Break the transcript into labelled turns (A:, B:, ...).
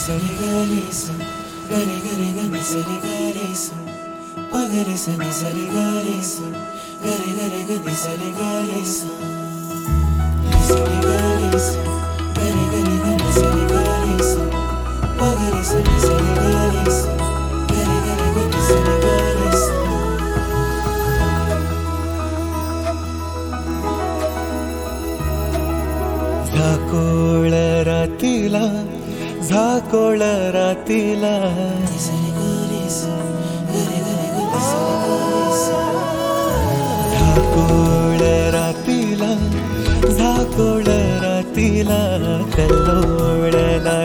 A: sari gari sa gari gari gari sari gari sa pagari sa ni sari gari sa gari gari gari sari gari sa ni sari gari sa gari gari gari sari gari sa pagari sa ni sari gari sa gari gari gari sari gari sa Jhakol रातीला Jhakol रातीला Jhakol रातीला Jhakol रातीला कल्लोळ